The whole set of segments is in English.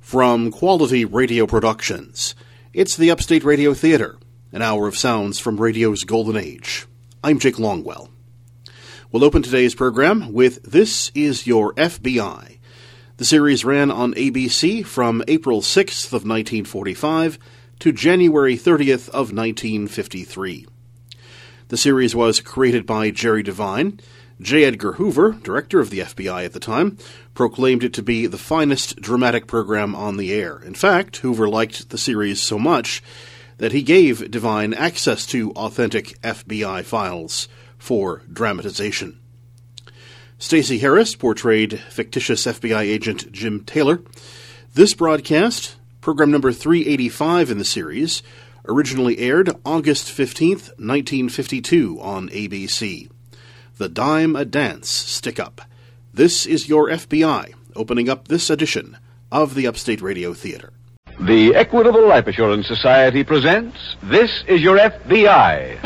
From Quality Radio Productions, it's the Upstate Radio Theater, an hour of sounds from radio's golden age. I'm Jake Longwell. We'll open today's program with This Is Your FBI. The series ran on ABC from April 6th of 1945 to January 30th of 1953. The series was created by Jerry Devine. J. Edgar Hoover, director of the FBI at the time, proclaimed it to be the finest dramatic program on the air. In fact, Hoover liked the series so much that he gave Devine access to authentic FBI files for dramatization. Stacey Harris portrayed fictitious FBI agent Jim Taylor. This broadcast, program number 385 in the series, originally aired August 15th, 1952 on ABC. The Dime a Dance Stick-Up. This is Your FBI, opening up this edition of the Upstate Radio Theater. The Equitable Life Assurance Society presents This is Your FBI.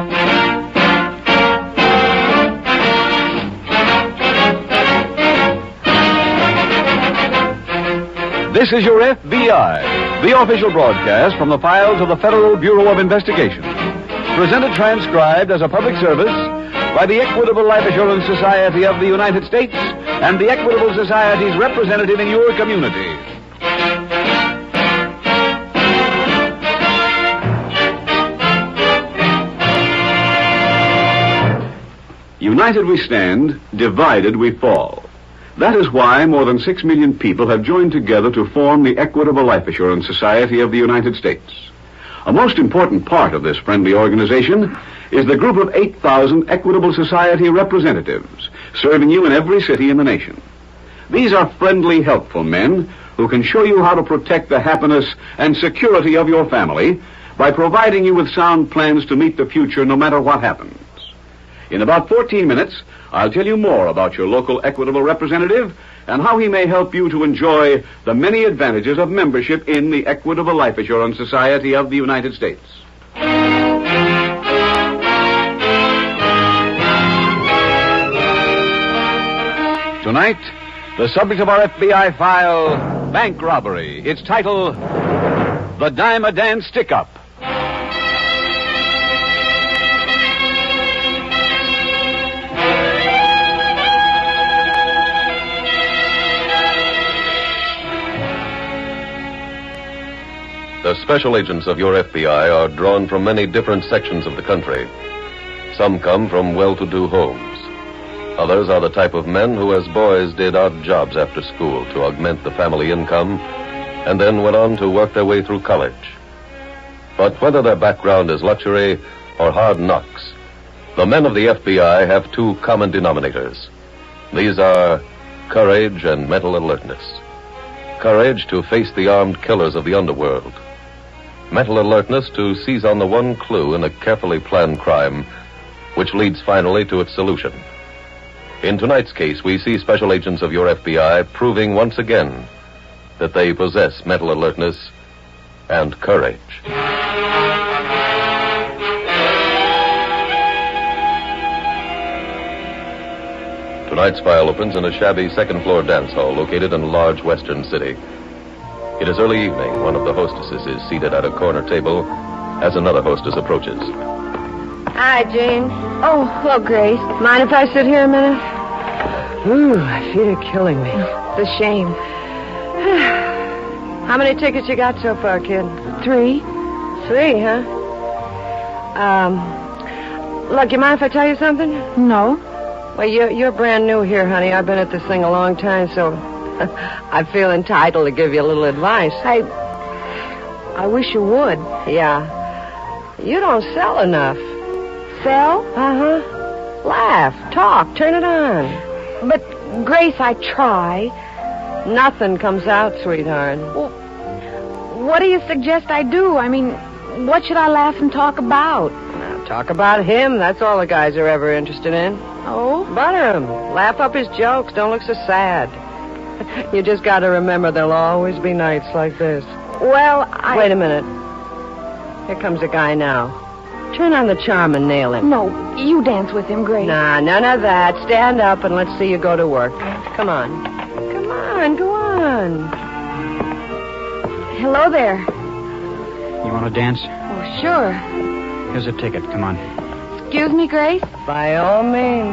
This is Your FBI, the official broadcast from the files of the Federal Bureau of Investigation. Presented transcribed as a public service by the Equitable Life Assurance Society of the United States and the Equitable Society's representative in your community. United we stand, divided we fall. That is why more than 6 million people have joined together to form the Equitable Life Assurance Society of the United States. A most important part of this friendly organization is the group of 8,000 Equitable Society representatives serving you in every city in the nation. These are friendly, helpful men who can show you how to protect the happiness and security of your family by providing you with sound plans to meet the future no matter what happens. In about 14 minutes, I'll tell you more about your local Equitable representative and how he may help you to enjoy the many advantages of membership in the Equitable Life Assurance Society of the United States. Tonight, the subject of our FBI file, bank robbery. Its title, The Dime a Dance Stick-Up. The special agents of your FBI are drawn from many different sections of the country. Some come from well-to-do homes. Others are the type of men who as boys did odd jobs after school to augment the family income and then went on to work their way through college. But whether their background is luxury or hard knocks, the men of the FBI have two common denominators. These are courage and mental alertness. Courage to face the armed killers of the underworld. Mental alertness to seize on the one clue in a carefully planned crime which leads finally to its solution. In tonight's case, we see special agents of your FBI proving once again that they possess mental alertness and courage. Tonight's file opens in a shabby second-floor dance hall located in a large western city. It is early evening. One of the hostesses is seated at a corner table as another hostess approaches. Hi, Jane. Oh, hello, Grace. Mind if I sit here a minute? Ooh, I feel it killing me. It's a shame. How many tickets you got so far, kid? 3. 3, huh? Look, you mind if I tell you something? No. Well, you're brand new here, honey. I've been at this thing a long time, so I feel entitled to give you a little advice. I wish you would. Yeah. You don't sell enough. Sell? Uh-huh. Laugh, talk, turn it on. But, Grace, I try. Nothing comes out, sweetheart. Well, what do you suggest I do? I mean, what should I laugh and talk about? Now, talk about him. That's all the guys are ever interested in. Oh? Butter him. Laugh up his jokes. Don't look so sad. You just got to remember there'll always be nights like this. Well, Wait a minute. Here comes a guy now. Turn on the charm and nail him. No, you dance with him, Grace. Nah, none of that. Stand up and let's see you go to work. Come on. Come on, go on. Hello there. You want to dance? Oh, sure. Here's a ticket. Come on. Excuse me, Grace? By all means.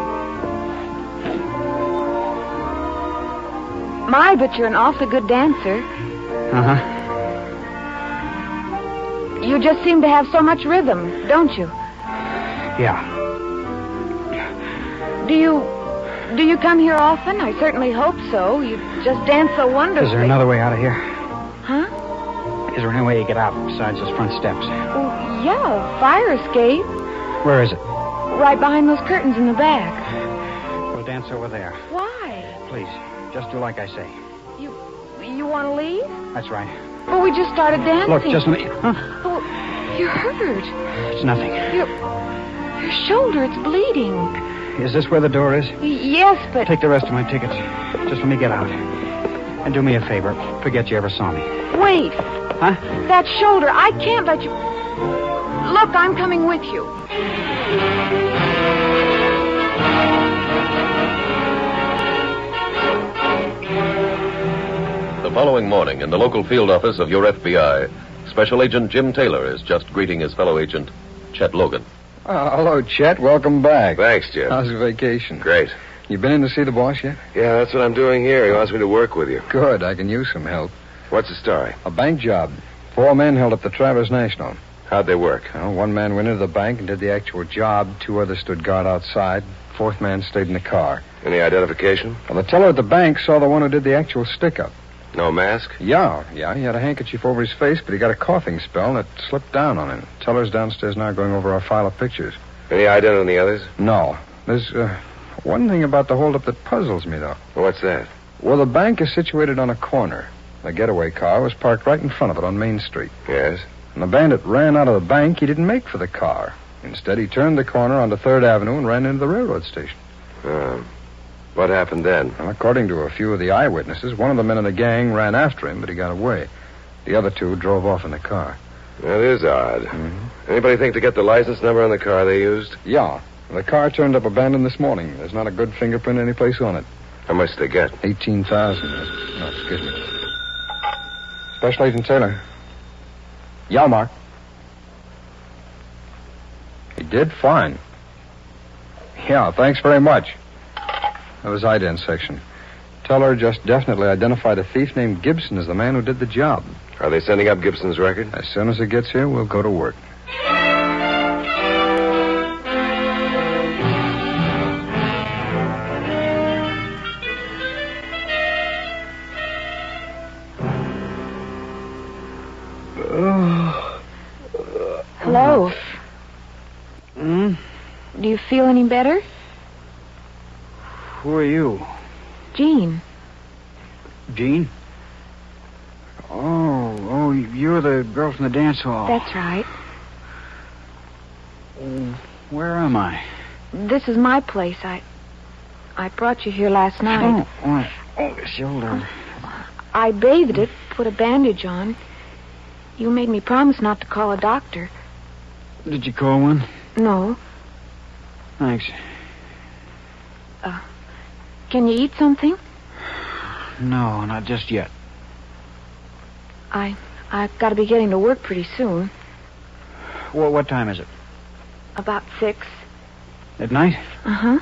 My, but you're an awfully good dancer. Uh-huh. You just seem to have so much rhythm, don't you? Yeah. Do you come here often? I certainly hope so. You just dance so wonderfully. Is there another way out of here? Huh? Is there any way you get out besides those front steps? Oh, yeah, fire escape. Where is it? Right behind those curtains in the back. We'll dance over there. Why? Please, just do like I say. You want to leave? That's right. Well, we just started dancing. Look, just let me... Huh? Oh, you're hurt. It's nothing. Your shoulder, it's bleeding. Is this where the door is? Yes, but... Take the rest of my tickets. Just let me get out. And do me a favor. Forget you ever saw me. Wait. Huh? That shoulder, I can't let you... Look, I'm coming with you. The following morning, in the local field office of your FBI, Special Agent Jim Taylor is just greeting his fellow agent, Chet Logan. Hello, Chet. Welcome back. Thanks, Jim. How's your vacation? Great. You been in to see the boss yet? Yeah, that's what I'm doing here. He wants me to work with you. Good. I can use some help. What's the story? A bank job. 4 men held up the Traverse National. How'd they work? Well, 1 man went into the bank and did the actual job. 2 others stood guard outside. 4th man stayed in the car. Any identification? Well, the teller at the bank saw the one who did the actual stick-up. No mask? Yeah. He had a handkerchief over his face, but he got a coughing spell and it slipped down on him. Teller's downstairs now going over our file of pictures. Any idea on the others? No. There's one thing about the holdup that puzzles me, though. What's that? Well, the bank is situated on a corner. The getaway car was parked right in front of it on Main Street. Yes? When the bandit ran out of the bank, he didn't make for the car. Instead, he turned the corner onto 3rd Avenue and ran into the railroad station. What happened then? Well, according to a few of the eyewitnesses, one of the men in the gang ran after him, but he got away. The other 2 drove off in the car. That is odd. Mm-hmm. Anybody think to get the license number on the car they used? Yeah. The car turned up abandoned this morning. There's not a good fingerprint anyplace on it. How much did they get? $18,000. No, excuse me. Special Agent Taylor. Yeah, Mark. He did fine. Yeah, thanks very much. That was ident section. Teller just definitely identified a thief named Gibson as the man who did the job. Are they sending up Gibson's record? As soon as it gets here, we'll go to work. Hello. Do you feel any better? Who are you? Jean. Jean? Oh, you're the girl from the dance hall. That's right. Where am I? This is my place. I brought you here last night. Oh, the shoulder. I bathed it, put a bandage on. You made me promise not to call a doctor. Did you call one? No. Thanks. Can you eat something? No, not just yet. I've got to be getting to work pretty soon. Well, what time is it? About 6. At night? Uh-huh.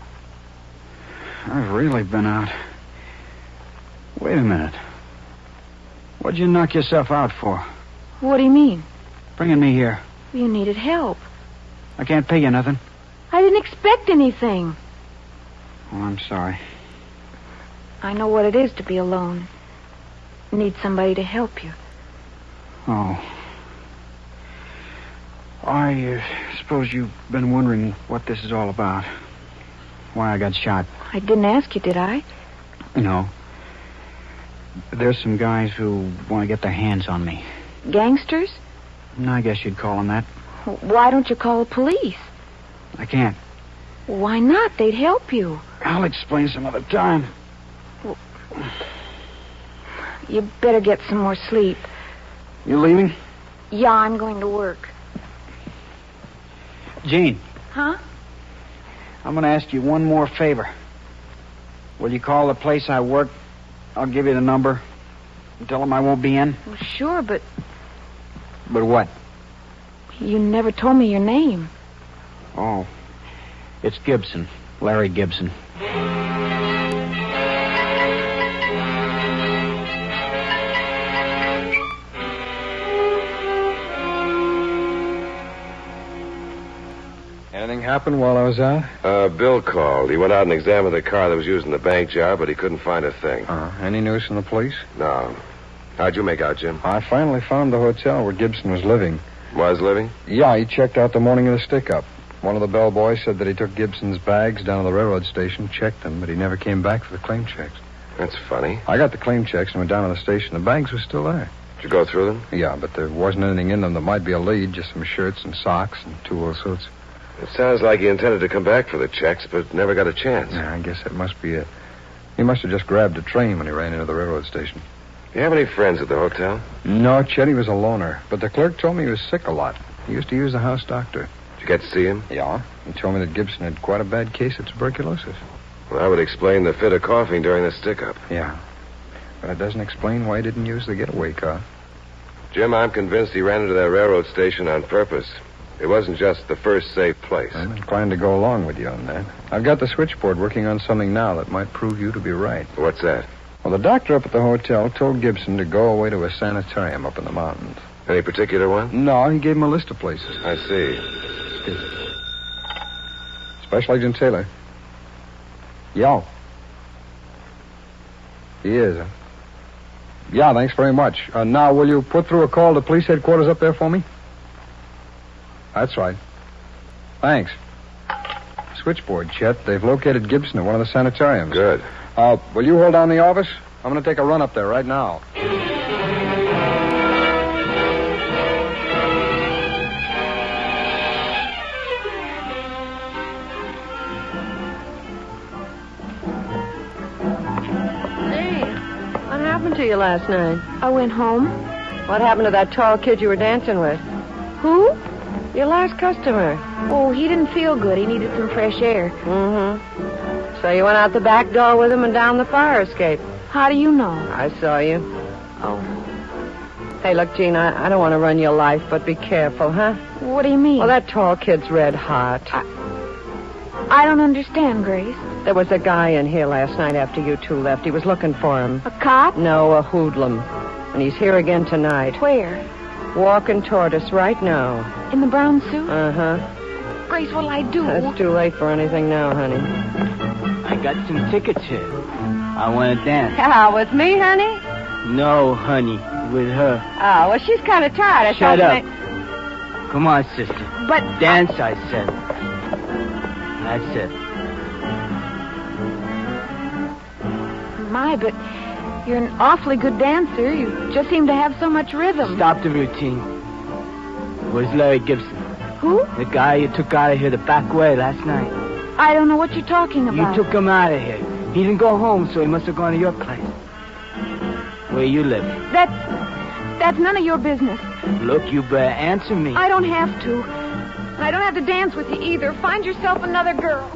I've really been out. Wait a minute. What'd you knock yourself out for? What do you mean? Bringing me here. You needed help. I can't pay you nothing. I didn't expect anything. Oh, I'm sorry. I know what it is to be alone. Need somebody to help you. Oh. I suppose you've been wondering what this is all about. Why I got shot. I didn't ask you, did I? No. There's some guys who want to get their hands on me. Gangsters? I guess you'd call them that. Why don't you call the police? I can't. Why not? They'd help you. I'll explain some other time. You better get some more sleep. You leaving? Yeah, I'm going to work. Jean. Huh? I'm going to ask you one more favor. Will you call the place I work? I'll give you the number. Tell him I won't be in? Well, sure, but But what? you never told me your name. Oh. It's Gibson. Larry Gibson. Anything happened while I was out? Bill called. He went out and examined the car that was used in the bank job, but he couldn't find a thing. Any news from the police? No. How'd you make out, Jim? I finally found the hotel where Gibson was living. Was living? Yeah, he checked out the morning of the stick-up. One of the bellboys said that he took Gibson's bags down to the railroad station, checked them, but he never came back for the claim checks. That's funny. I got the claim checks and went down to the station. The bags were still there. Did you go through them? Yeah, but there wasn't anything in them that might be a lead, just some shirts and socks and two old suits. It sounds like he intended to come back for the checks, but never got a chance. Yeah, I guess that must be it. He must have just grabbed a train when he ran into the railroad station. Do you have any friends at the hotel? No, Chetty was a loner, but the clerk told me he was sick a lot. He used to use the house doctor. Did you get to see him? Yeah, he told me that Gibson had quite a bad case of tuberculosis. Well, that would explain the fit of coughing during the stick-up. Yeah, but it doesn't explain why he didn't use the getaway car. Jim, I'm convinced he ran into that railroad station on purpose. It wasn't just the first safe place. I'm inclined to go along with you on that. I've got the switchboard working on something now that might prove you to be right. What's that? Well, the doctor up at the hotel told Gibson to go away to a sanitarium up in the mountains. Any particular one? No, he gave him a list of places. I see. Special Agent Taylor. Yo. He is, huh? Yeah, thanks very much. Now, will you put through a call to police headquarters up there for me? That's right. Thanks. Switchboard, Chet. They've located Gibson at one of the sanitariums. Good. Will you hold down the office? I'm going to take a run up there right now. What happened to you last night? I went home. What happened to that tall kid you were dancing with? Who? Your last customer. Oh, he didn't feel good. He needed some fresh air. Mm-hmm. So you went out the back door with him and down the fire escape. How do you know? I saw you. Oh. Hey, look, Gene, I don't want to run your life, but be careful, huh? What do you mean? Well, that tall kid's red hot. I don't understand, Grace. There was a guy in here last night after you two left. He was looking for him. A cop? No, a hoodlum. And he's here again tonight. Where? Walking toward us right now. In the brown suit? Uh-huh. Grace, what'll I do? It's too late for anything now, honey. I got some tickets here. I want to dance. Yeah, with me, honey? No, honey, with her. Oh, well, she's kind of tired. Shut up. Come on, sister. But... Dance, I said. That's it. My, but you're an awfully good dancer. You just seem to have so much rhythm. Stop the routine. It was Larry Gibson. Who? The guy you took out of here the back way last night. I don't know what you're talking about. You took him out of here. He didn't go home, so he must have gone to your place. Where you live. That's none of your business. Look, you better answer me. I don't have to. And I don't have to dance with you either. Find yourself another girl.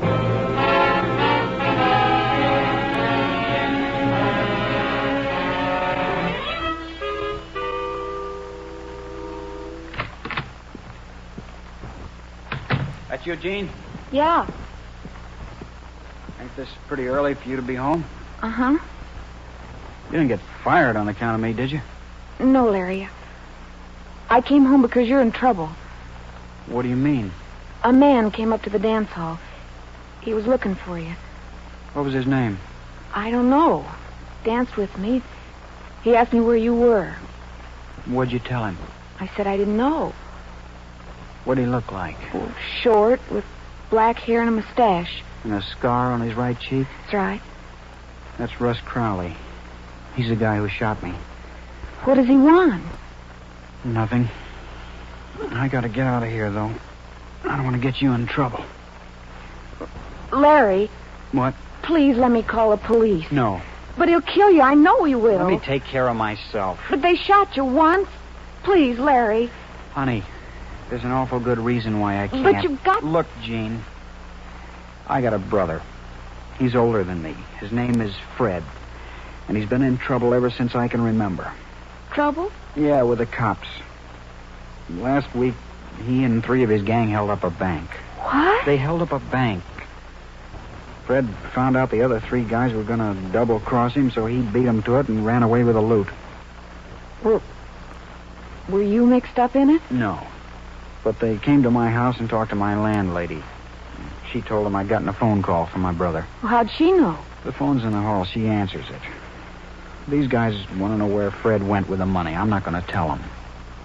That's you, Gene? Yeah. Ain't this pretty early for you to be home? Uh-huh. You didn't get fired on account of me, did you? No, Larry. I came home because you're in trouble. What do you mean? A man came up to the dance hall. He was looking for you. What was his name? I don't know. Danced with me. He asked me where you were. What'd you tell him? I said I didn't know. What'd he look like? Oh, short, with black hair and a mustache. And a scar on his right cheek? That's right. That's Russ Crowley. He's the guy who shot me. What does he want? Nothing. I gotta get out of here, though. I don't want to get you in trouble. Larry. What? Please let me call the police. No. But he'll kill you. I know he will. Let me take care of myself. But they shot you once. Please, Larry. Honey, there's an awful good reason why I can't. But you've got... Look, Jean. I got a brother. He's older than me. His name is Fred. And he's been in trouble ever since I can remember. Trouble? Yeah, with the cops. Last week, he and 3 of his gang held up a bank. What? They held up a bank. Fred found out the other 3 guys were going to double-cross him, so he beat them to it and ran away with the loot. Well, were you mixed up in it? No. But they came to my house and talked to my landlady. She told them I'd gotten a phone call from my brother. Well, how'd she know? The phone's in the hall. She answers it. These guys want to know where Fred went with the money. I'm not going to tell them.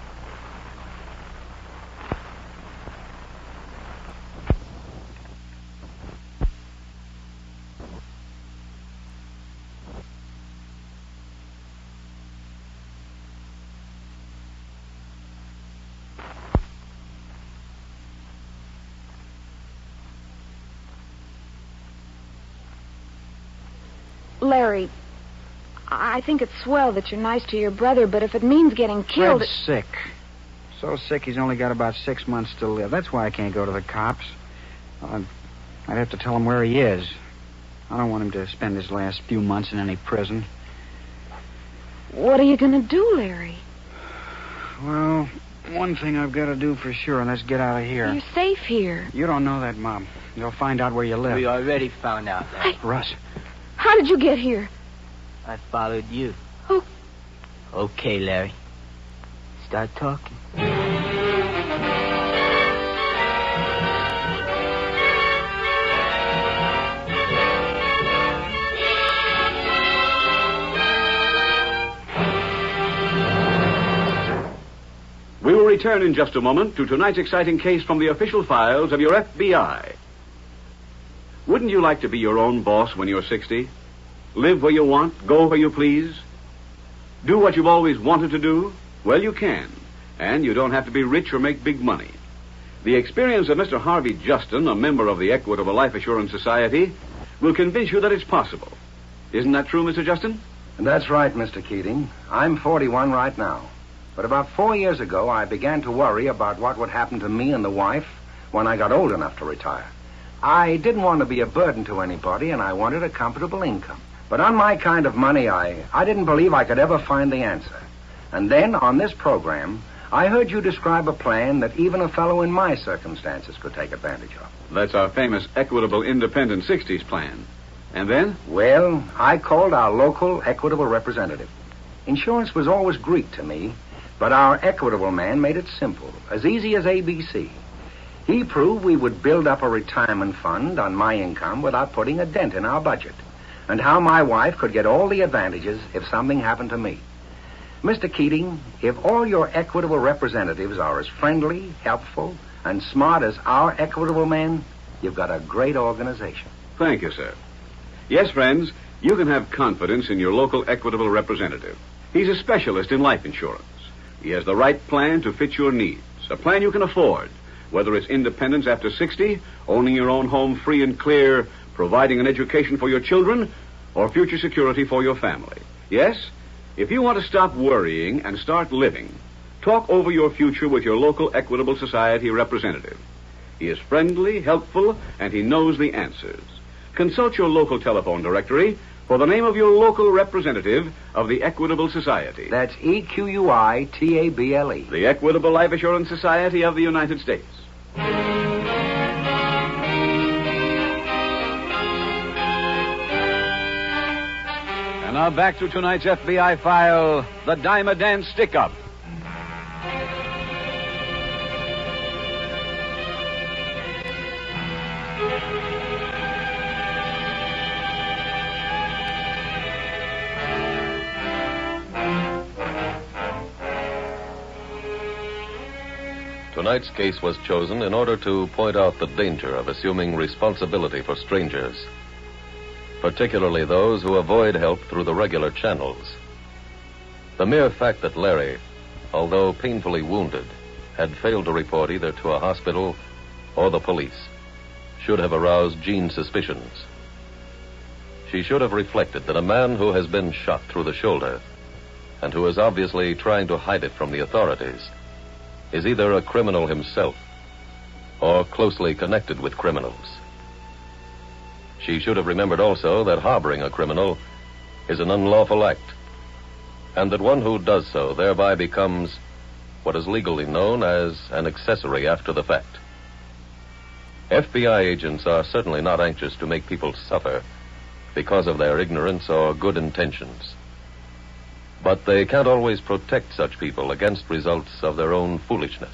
Larry, I think it's swell that you're nice to your brother, but if it means getting killed... Fred's sick. So sick he's only got about 6 months to live. That's why I can't go to the cops. I'd have to tell him where he is. I don't want him to spend his last few months in any prison. What are you going to do, Larry? Well, one thing I've got to do for sure, and that's get out of here. You're safe here. You don't know that, Mom. You'll find out where you live. We already found out, Larry. Russ. How did you get here? I followed you. Oh. Okay, Larry. Start talking. We will return in just a moment to tonight's exciting case from the official files of your FBI. Wouldn't you like to be your own boss when you're 60? Live where you want, go where you please? Do what you've always wanted to do? Well, you can. And you don't have to be rich or make big money. The experience of Mr. Harvey Justin, a member of the Equitable Life Assurance Society, will convince you that it's possible. Isn't that true, Mr. Justin? That's right, Mr. Keating. I'm 41 right now. But about 4 years ago, I began to worry about what would happen to me and the wife when I got old enough to retire. I didn't want to be a burden to anybody, and I wanted a comfortable income. But on my kind of money, I didn't believe I could ever find the answer. And then, on this program, I heard you describe a plan that even a fellow in my circumstances could take advantage of. That's our famous Equitable Independent 60s plan. And then? Well, I called our local Equitable representative. Insurance was always Greek to me, but our Equitable man made it simple, as easy as ABC. He proved we would build up a retirement fund on my income without putting a dent in our budget, and how my wife could get all the advantages if something happened to me. Mr. Keating, if all your Equitable representatives are as friendly, helpful, and smart as our Equitable man, you've got a great organization. Thank you, sir. Yes, friends, you can have confidence in your local Equitable representative. He's a specialist in life insurance. He has the right plan to fit your needs, a plan you can afford, whether it's independence after 60, owning your own home free and clear, providing an education for your children, or future security for your family. Yes, if you want to stop worrying and start living, talk over your future with your local Equitable Society representative. He is friendly, helpful, and he knows the answers. Consult your local telephone directory for the name of your local representative of the Equitable Society. That's EQUITABLE. The Equitable Life Assurance Society of the United States. And now back to tonight's FBI file, the Dime a Dance Stick-Up. Tonight's case was chosen in order to point out the danger of assuming responsibility for strangers, particularly those who avoid help through the regular channels. The mere fact that Larry, although painfully wounded, had failed to report either to a hospital or the police should have aroused Jean's suspicions. She should have reflected that a man who has been shot through the shoulder and who is obviously trying to hide it from the authorities is either a criminal himself or closely connected with criminals. She should have remembered also that harboring a criminal is an unlawful act, and that one who does so thereby becomes what is legally known as an accessory after the fact. FBI agents are certainly not anxious to make people suffer because of their ignorance or good intentions. But they can't always protect such people against results of their own foolishness.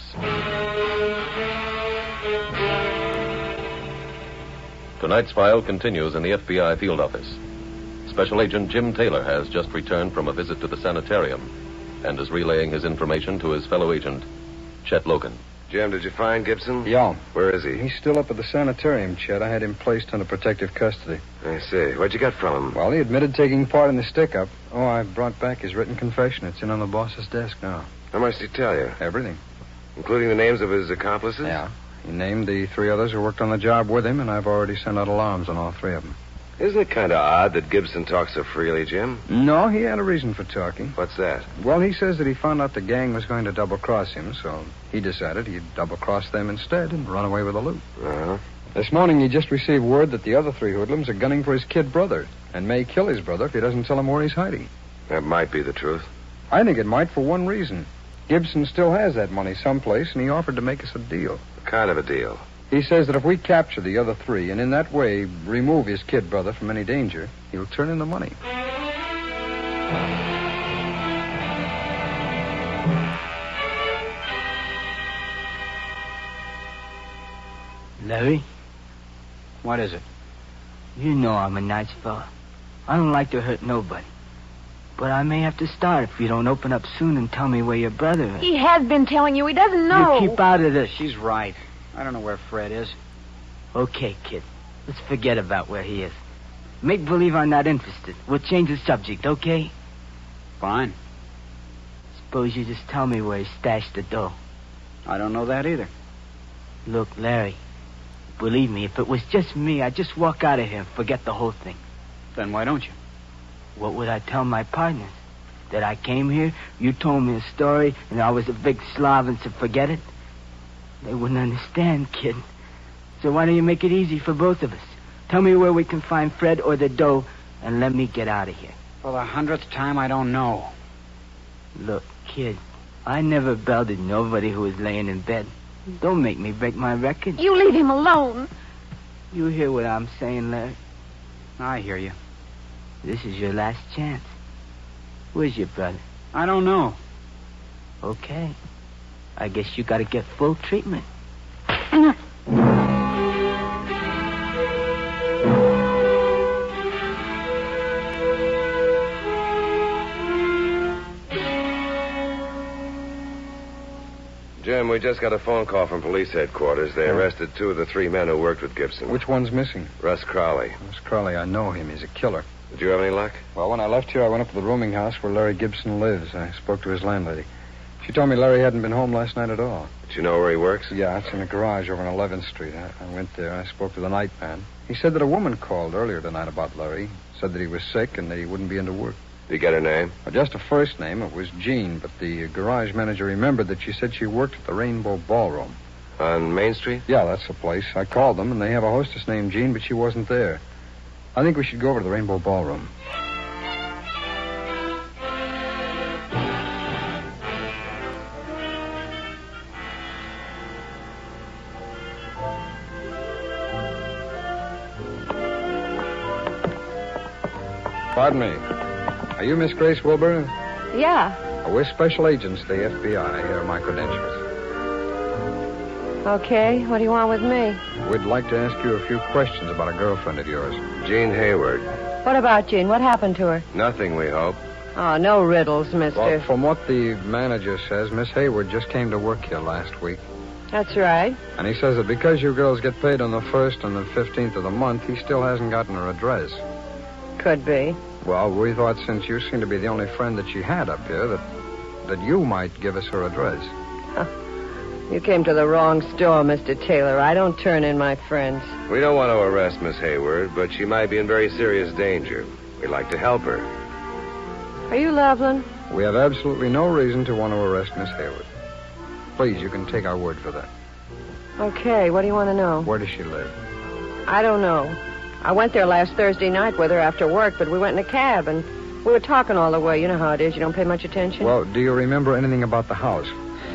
Tonight's file continues in the FBI field office. Special Agent Jim Taylor has just returned from a visit to the sanitarium and is relaying his information to his fellow agent, Chet Logan. Jim, did you find Gibson? Yeah. Where is he? He's still up at the sanitarium, Chet. I had him placed under protective custody. I see. What'd you get from him? Well, he admitted taking part in the stick-up. Oh, I brought back his written confession. It's in on the boss's desk now. How much did he tell you? Everything. Including the names of his accomplices? Yeah. He named the 3 others who worked on the job with him, and I've already sent out alarms on all 3 of them. Isn't it kind of odd that Gibson talks so freely, Jim? No, he had a reason for talking. What's that? Well, he says that he found out the gang was going to double-cross him, so he decided he'd double-cross them instead and run away with the loot. Uh-huh. This morning, he just received word that the other 3 hoodlums are gunning for his kid brother and may kill his brother if he doesn't tell them where he's hiding. That might be the truth. I think it might for one reason. Gibson still has that money someplace, and he offered to make us a deal. What kind of a deal? He says that if we capture the other 3 and in that way remove his kid brother from any danger, he'll turn in the money. Larry, What is it? you know I'm a nice fella. I don't like to hurt nobody. But I may have to start if you don't open up soon and tell me where your brother is. He has been telling you. He doesn't know. You keep out of this. She's right. I don't know where Fred is. Okay, kid. Let's forget about where he is. Make believe I'm not interested. We'll change the subject, okay? Fine. Suppose you just tell me where he stashed the dough. I don't know that either. Look, Larry, believe me, if it was just me, I'd just walk out of here and forget the whole thing. Then why don't you? What would I tell my partners? That I came here, you told me a story, and I was a big slob and said forget it? They wouldn't understand, kid. So why don't you make it easy for both of us? Tell me where we can find Fred or the dough, and let me get out of here. For the 100th time, I don't know. Look, kid, I never belted nobody who was laying in bed. Don't make me break my record. You leave him alone. You hear what I'm saying, Larry? I hear you. This is your last chance. Where's your brother? I don't know. Okay. I guess you gotta get full treatment. Jim, we just got a phone call from police headquarters. They arrested 2 of the 3 men who worked with Gibson. Which one's missing? Russ Crowley. Miss Crowley, I know him. He's a killer. Did you have any luck? Well, when I left here, I went up to the rooming house where Larry Gibson lives. I spoke to his landlady. She told me Larry hadn't been home last night at all. Did you know where he works? Yeah, it's in a garage over on 11th Street. I went there. I spoke to the night man. He said that a woman called earlier tonight about Larry. Said that he was sick and that he wouldn't be into work. Did you get her name? Well, just a first name. It was Jean, but the garage manager remembered that she said she worked at the Rainbow Ballroom. On Main Street? Yeah, that's the place. I called them, and they have a hostess named Jean, but she wasn't there. I think we should go over to the Rainbow Ballroom. Pardon me. Are you Miss Grace Wilbur? Yeah. We're special agents of the FBI. Here are my credentials. Okay, what do you want with me? We'd like to ask you a few questions about a girlfriend of yours. Jean Hayward. What about Jean? What happened to her? Nothing, we hope. Oh, no riddles, mister. Well, from what the manager says, Miss Hayward just came to work here last week. That's right. And he says that because you girls get paid on the 1st and the 15th of the month, he still hasn't gotten her address. Could be. Well, we thought since you seem to be the only friend that she had up here, that you might give us her address. You came to the wrong store, Mr. Taylor. I don't turn in my friends. We don't want to arrest Miss Hayward, but she might be in very serious danger. We'd like to help her. Are you Loveland? We have absolutely no reason to want to arrest Miss Hayward. Please, you can take our word for that. Okay, what do you want to know? Where does she live? I don't know. I went there last Thursday night with her after work, but we went in a cab, and We were talking all the way. You know how it is. You don't pay much attention. Well, do you remember anything about the house?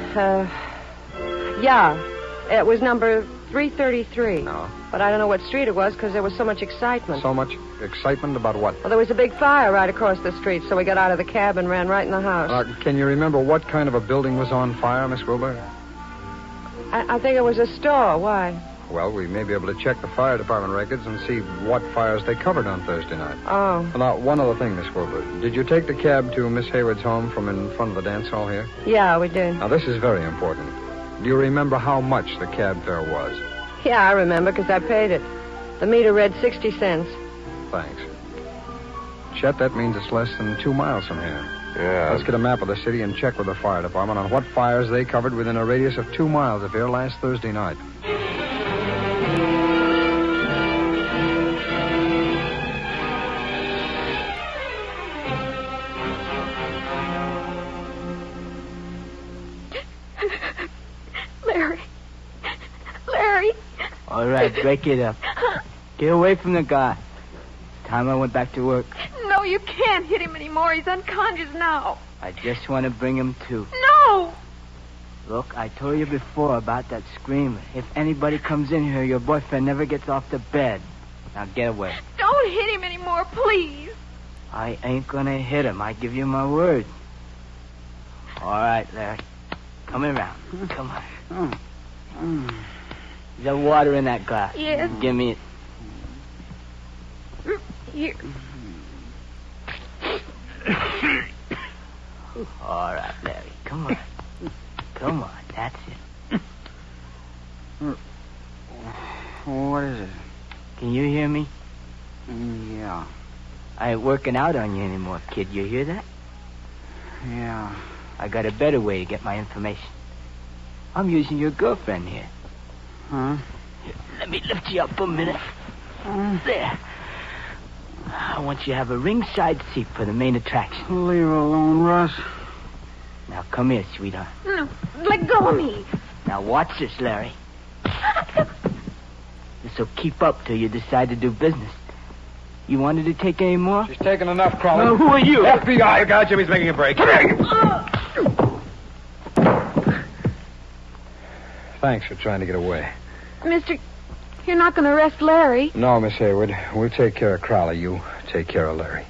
Yeah. It was number 333. No. But I don't know what street it was because there was so much excitement. So much excitement about what? Well, there was a big fire right across the street, so we got out of the cab and ran right in the house. Can you remember what kind of a building was on fire, Miss Wilbur? I think it was a store. Why? Well, we may be able to check the fire department records and see what fires they covered on Thursday night. Oh. Now, one other thing, Miss Wilbur. Did you take the cab to Miss Hayward's home from in front of the dance hall here? Yeah, we did. Now, this is very important. Do you remember how much the cab fare was? Yeah, I remember because I paid it. The meter read 60 cents. Thanks. Chet, that means it's less than 2 miles from here. Yeah. Let's get a map of the city and check with the fire department on what fires they covered within a radius of 2 miles of here last Thursday night. Larry. All right, break it up. Get away from the guy. Time I went back to work. No, you can't hit him anymore. He's unconscious now. I just want to bring him to. No! Look, I told you before about that screamer. If anybody comes in here, your boyfriend never gets off the bed. Now get away. Don't hit him anymore, please. I ain't gonna hit him. I give you my word. All right, Larry. Come around. Come on. Is there water in that glass? Yes. Give me it. Here. All right, Larry. Come on. Come on. That's it. What is it? Can you hear me? Yeah. I ain't working out on you anymore, kid. You hear that? Yeah. I got a better way to get my information. I'm using your girlfriend here. Huh? Here, let me lift you up a minute. There. I want you to have a ringside seat for the main attraction. Leave her alone, Russ. Now, come here, sweetheart. No, let go of me. Now, watch this, Larry. This'll keep up till you decide to do business. You wanted to take any more? She's taken enough, Crowley. Well, who are you? FBI. Guy Jimmy's making a break. Come here. Thanks for trying to get away. Mister, you're not going to arrest Larry. No, Miss Hayward. We'll take care of Crowley. You take care of Larry.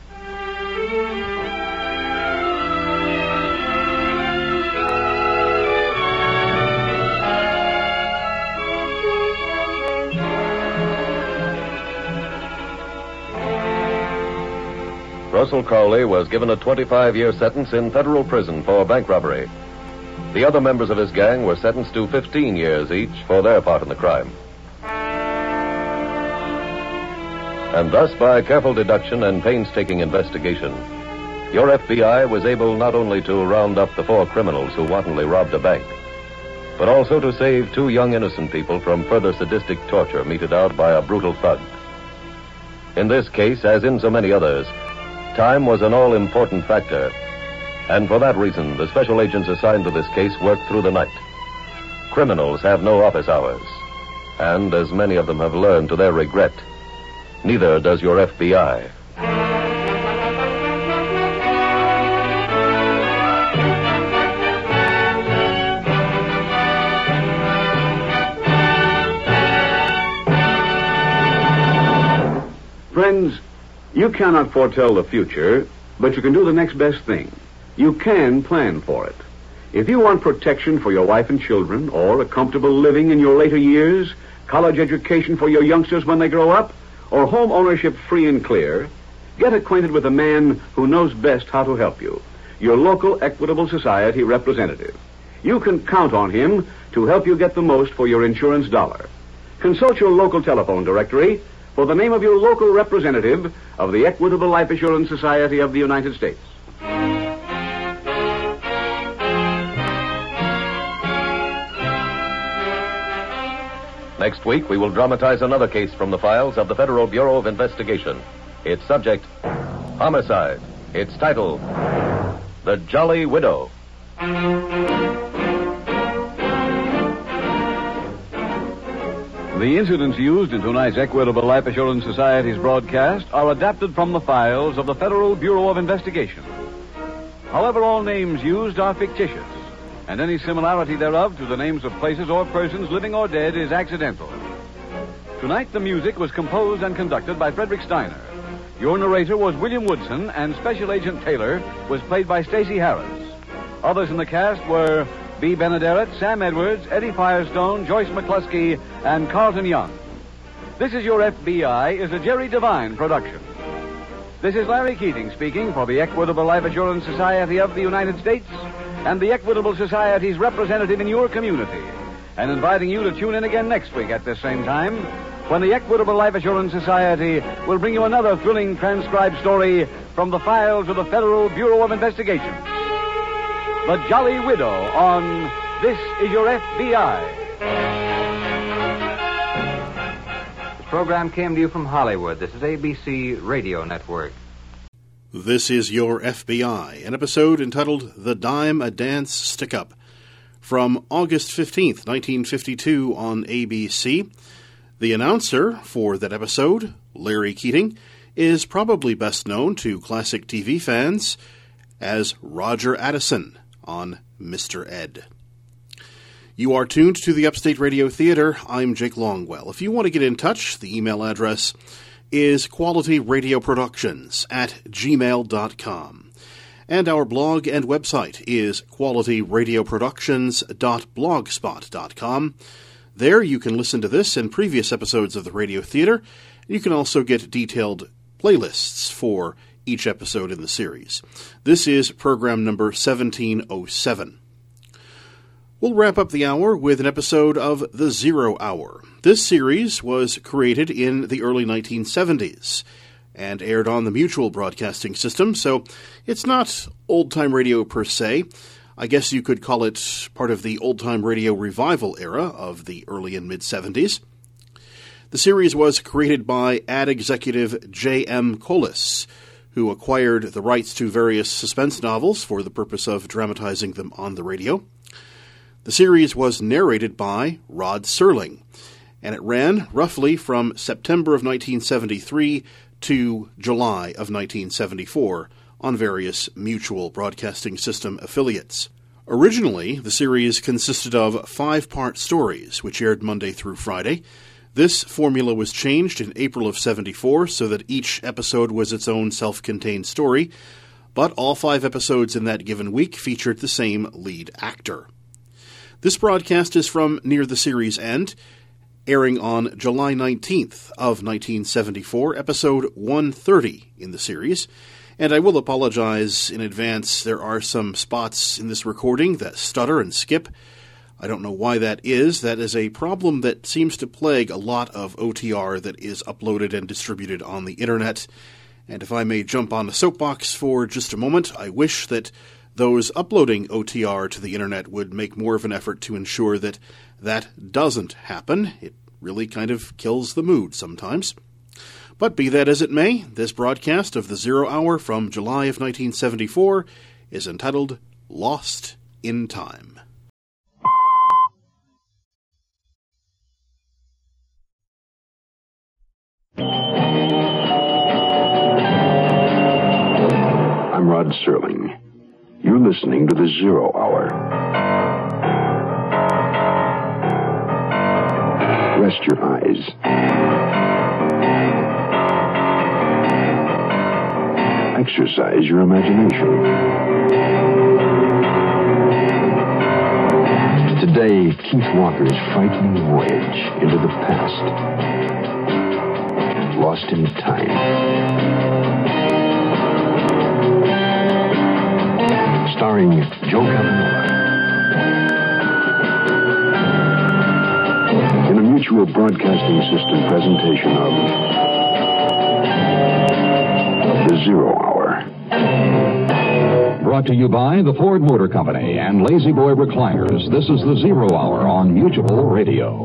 Russell Crowley was given a 25-year sentence in federal prison for bank robbery. The other members of his gang were sentenced to 15 years each for their part in the crime. And thus, by careful deduction and painstaking investigation, your FBI was able not only to round up the 4 criminals who wantonly robbed a bank, but also to save 2 young innocent people from further sadistic torture meted out by a brutal thug. In this case, as in so many others, time was an all-important factor, and for that reason, the special agents assigned to this case worked through the night. Criminals have no office hours, and as many of them have learned to their regret, neither does your FBI. Friends, you cannot foretell the future, but you can do the next best thing. You can plan for it. If you want protection for your wife and children, or a comfortable living in your later years, college education for your youngsters when they grow up, or home ownership free and clear, get acquainted with a man who knows best how to help you, your local Equitable Society representative. You can count on him to help you get the most for your insurance dollar. Consult your local telephone directory for the name of your local representative of the Equitable Life Assurance Society of the United States. Next week, we will dramatize another case from the files of the Federal Bureau of Investigation. Its subject, homicide. Its title, The Jolly Widow. The incidents used in tonight's Equitable Life Assurance Society's broadcast are adapted from the files of the Federal Bureau of Investigation. However, all names used are fictitious, and any similarity thereof to the names of places or persons living or dead is accidental. Tonight, the music was composed and conducted by Frederick Steiner. Your narrator was William Woodson, and Special Agent Taylor was played by Stacey Harris. Others in the cast were B. Benaderet, Sam Edwards, Eddie Firestone, Joyce McCluskey, and Carlton Young. This Is Your FBI is a Jerry Devine production. This is Larry Keating speaking for the Equitable Life Assurance Society of the United States and the Equitable Society's representative in your community, and inviting you to tune in again next week at this same time when the Equitable Life Assurance Society will bring you another thrilling transcribed story from the files of the Federal Bureau of Investigation. The Jolly Widow on This Is Your FBI. The program came to you from Hollywood. This is ABC Radio Network. This is Your FBI, an episode entitled The Dime a Dance Stick-Up, from August 15th, 1952 on ABC. The announcer for that episode, Larry Keating, is probably best known to classic TV fans as Roger Addison on Mr. Ed. You are tuned to the Upstate Radio Theater. I'm Jake Longwell. If you want to get in touch, the email address is qualityradioproductions@gmail.com. And our blog and website is qualityradioproductions.blogspot.com. There you can listen to this and previous episodes of the Radio Theater. You can also get detailed playlists for each episode in the series. This is program number 1707. We'll wrap up the hour with an episode of The Zero Hour. This series was created in the early 1970s and aired on the Mutual Broadcasting System, so it's not old-time radio per se. I guess you could call it part of the old-time radio revival era of the early and mid-70s. The series was created by ad executive J.M. Collis, who acquired the rights to various suspense novels for the purpose of dramatizing them on the radio. The series was narrated by Rod Serling, and it ran roughly from September of 1973 to July of 1974 on various Mutual Broadcasting System affiliates. Originally, the series consisted of 5-part stories, which aired Monday through Friday. This formula was changed in April of 74 so that each episode was its own self-contained story, but all 5 episodes in that given week featured the same lead actor. This broadcast is from near the series' end, airing on July 19th of 1974, episode 130 in the series. And I will apologize in advance, there are some spots in this recording that stutter and skip. I don't know why that is. That is a problem that seems to plague a lot of OTR that is uploaded and distributed on the internet. And if I may jump on a soapbox for just a moment, I wish that those uploading OTR to the internet would make more of an effort to ensure that that doesn't happen. It really kind of kills the mood sometimes. But be that as it may, this broadcast of The Zero Hour from July of 1974 is entitled Lost in Time. I'm Rod Serling. You're listening to The Zero Hour. Rest your eyes. Exercise your imagination. Today, Keith Walker's frightening voyage into the past. Lost in Time. Starring Joe Cavanagh. In a Mutual Broadcasting System presentation of The Zero Hour. Brought to you by the Ford Motor Company and Lazy Boy Recliners. This is The Zero Hour on Mutual Radio.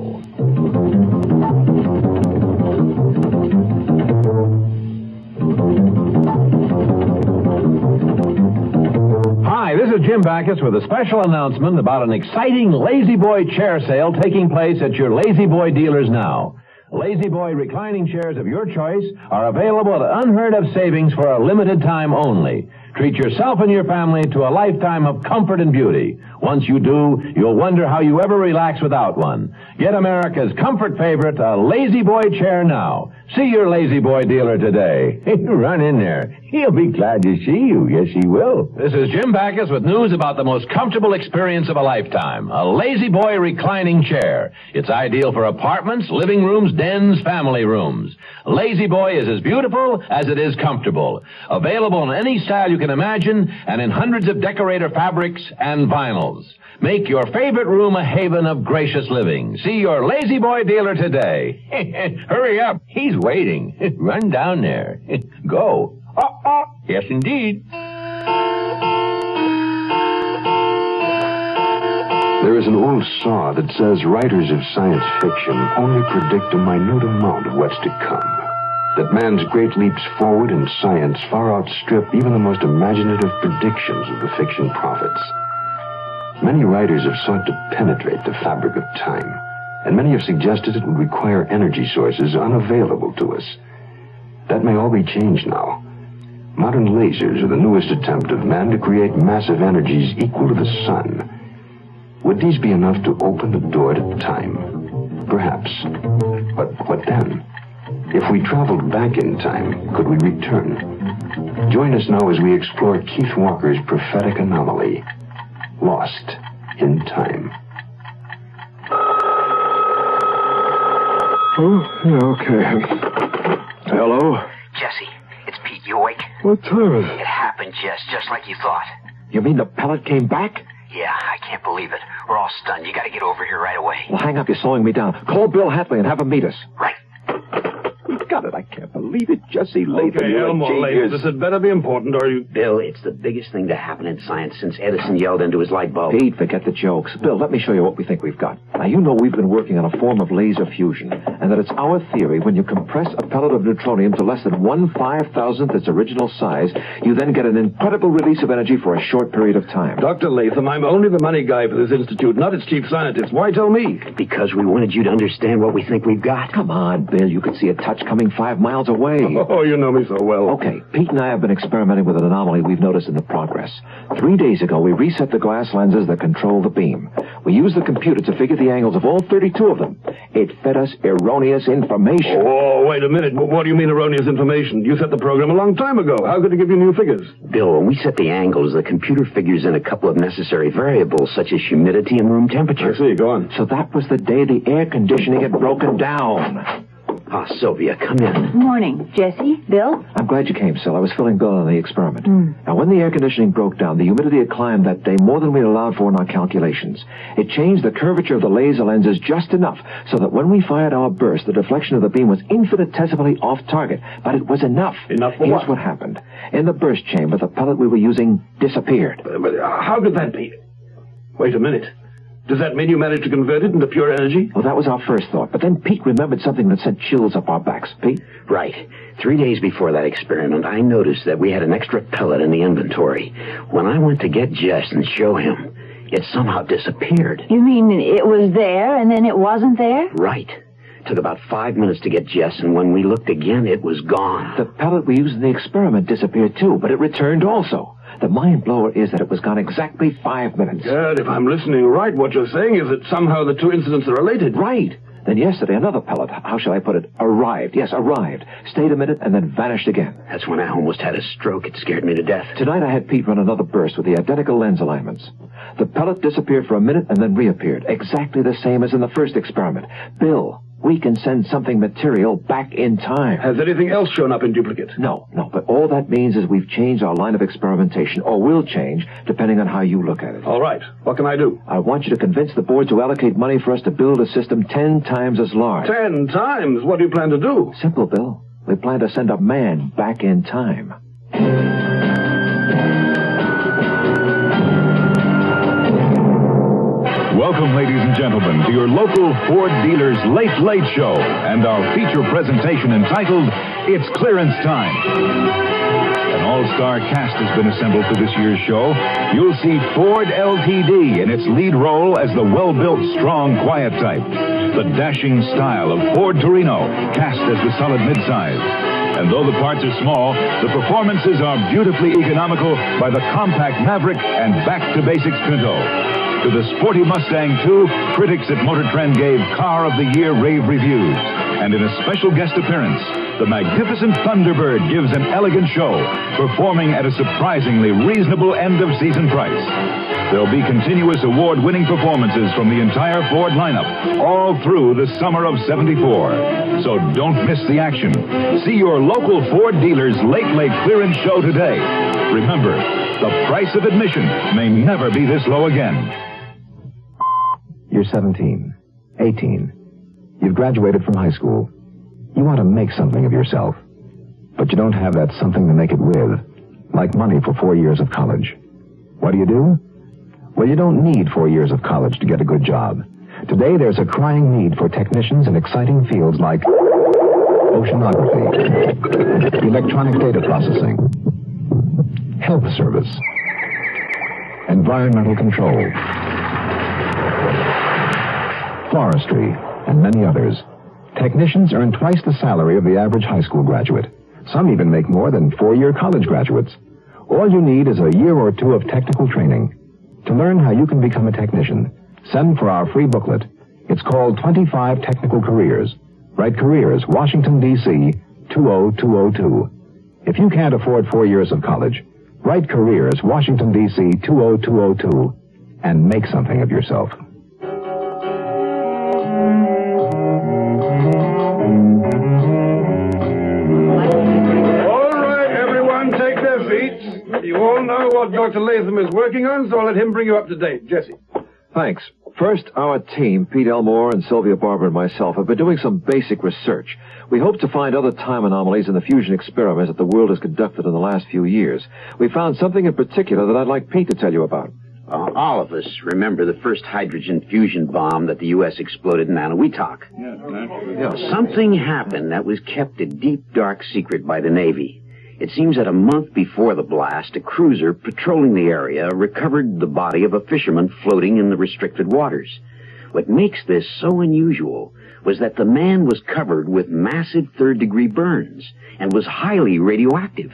Hi, this is Jim Backus with a special announcement about an exciting Lazy Boy chair sale taking place at your Lazy Boy dealers now. Lazy Boy reclining chairs of your choice are available at unheard-of savings for a limited time only. Treat yourself and your family to a lifetime of comfort and beauty. Once you do, you'll wonder how you ever relax without one. Get America's comfort favorite, a Lazy Boy chair now. See your Lazy Boy dealer today. Run in there. He'll be glad to see you. Yes, he will. This is Jim Backus with news about the most comfortable experience of a lifetime. A Lazy Boy reclining chair. It's ideal for apartments, living rooms, dens, family rooms. Lazy Boy is as beautiful as it is comfortable. Available in any style you can imagine and in hundreds of decorator fabrics and vinyls. Make your favorite room a haven of gracious living. See your Lazy Boy dealer today. Hurry up. He's waiting. Run down there. Go. Yes, indeed. There is an old saw that says writers of science fiction only predict a minute amount of what's to come. That man's great leaps forward in science far outstrip even the most imaginative predictions of the fiction prophets. Many writers have sought to penetrate the fabric of time, and many have suggested it would require energy sources unavailable to us. That may all be changed now. Modern lasers are the newest attempt of man to create massive energies equal to the sun. Would these be enough to open the door to time? Perhaps. But what then? If we traveled back in time, could we return? Join us now as we explore Keith Walker's prophetic anomaly, Lost in Time. Oh, yeah, okay. Hello? Jesse, it's Pete. You awake? What time is it? It happened, Jess, just like you thought. You mean the pellet came back? Yeah, I can't believe it. We're all stunned. You gotta get over here right away. Well, hang up. You're slowing me down. Call Bill Hatley and have him meet us. Right. You got it. I can't believe it. Jesse Latham. Okay, Elmore Latham. This had better be important, or you... Bill, it's the biggest thing to happen in science since Edison yelled into his light bulb. Pete, forget the jokes. Bill, let me show you what we think we've got. Now, you know we've been working on a form of laser fusion, and that it's our theory when you compress a pellet of neutronium to less than 1/5000th its original size, you then get an incredible release of energy for a short period of time. Dr. Latham, I'm only the money guy for this institute, not its chief scientist. Why tell me? Because we wanted you to understand what we think we've got. Come on, Bill. You could see a touch coming 5 miles away. Oh, you know me so well. Okay, Pete and I have been experimenting with an anomaly we've noticed in the progress. 3 days ago, we reset the glass lenses that control the beam. We used the computer to figure the angles of all 32 of them. It fed us erroneous information. Oh, wait a minute. What do you mean erroneous information? You set the program a long time ago. How could it give you new figures? Bill, when we set the angles, the computer figures in a couple of necessary variables, such as humidity and room temperature. I see. Go on. So that was the day the air conditioning had broken down. Ah, Sylvia, come in. Morning. Jesse? Bill? I'm glad you came, Sil. I was filling Bill in on the experiment. Now, when the air conditioning broke down, the humidity had climbed that day more than we allowed for in our calculations. It changed the curvature of the laser lenses just enough so that when we fired our burst, the deflection of the beam was infinitesimally off target. But it was enough. Enough for Here's what happened. In the burst chamber, the pellet we were using disappeared. But how could that be? Wait a minute. Does that mean you managed to convert it into pure energy? Well, that was our first thought. But then Pete remembered something that sent chills up our backs. Pete? Right. 3 days before that experiment, I noticed that we had an extra pellet in the inventory. When I went to get Jess and show him, it somehow disappeared. You mean it was there and then it wasn't there? Right. Took about 5 minutes to get Jess, and when we looked again, it was gone. The pellet we used in the experiment disappeared, too, but it returned also. The mind blower is that it was gone exactly 5 minutes. Good. If I'm listening right, what you're saying is that somehow the two incidents are related. Right. Then yesterday, another pellet, how shall I put it, arrived. Yes, arrived. Stayed a minute and then vanished again. That's when I almost had a stroke. It scared me to death. Tonight I had Pete run another burst with the identical lens alignments. The pellet disappeared for a minute and then reappeared. Exactly the same as in the first experiment. Bill, we can send something material back in time. Has anything else shown up in duplicate? No. But all that means is we've changed our line of experimentation, or will change, depending on how you look at it. All right. What can I do? I want you to convince the board to allocate money for us to build a system 10 times as large. 10 times? What do you plan to do? Simple, Bill. We plan to send a man back in time. Welcome, ladies and gentlemen, to your local Ford dealer's Late Late Show and our feature presentation entitled It's Clearance Time. An all-star cast has been assembled for this year's show. You'll see Ford LTD in its lead role as the well-built, strong, quiet type. The dashing style of Ford Torino, cast as the solid midsize. And though the parts are small, the performances are beautifully economical by the compact Maverick and back-to-basics Pinto. To the sporty Mustang, too, critics at Motor Trend gave Car of the Year rave reviews. And in a special guest appearance, the magnificent Thunderbird gives an elegant show, performing at a surprisingly reasonable end-of-season price. There'll be continuous award-winning performances from the entire Ford lineup, all through the summer of '74. So don't miss the action. See your local Ford dealer's late clearance show today. Remember, the price of admission may never be this low again. You're 17, 18. You've graduated from high school. You want to make something of yourself, but you don't have that something to make it with, like money for 4 years of college. What do? Well, you don't need 4 years of college to get a good job. Today, there's a crying need for technicians in exciting fields like oceanography, electronic data processing, health service, environmental control, forestry, and many others. Technicians earn twice the salary of the average high school graduate. Some even make more than 4-year college graduates. All you need is a year or two of technical training. To learn how you can become a technician, send for our free booklet. It's called 25 Technical Careers. Write Careers, Washington, D.C., 20202. If you can't afford 4 years of college, write Careers, Washington, D.C., 20202, and make something of yourself. You all know what Dr. Latham is working on, so I'll let him bring you up to date. Jesse. Thanks. First, our team, Pete Elmore and Sylvia Barber and myself, have been doing some basic research. We hope to find other time anomalies in the fusion experiments that the world has conducted in the last few years. We found something in particular that I'd like Pete to tell you about. All of us remember the first hydrogen fusion bomb that the U.S. exploded in Anahuac. Something happened that was kept a deep, dark secret by the Navy. It seems that a month before the blast, a cruiser patrolling the area recovered the body of a fisherman floating in the restricted waters. What makes this so unusual was that the man was covered with massive third-degree burns and was highly radioactive.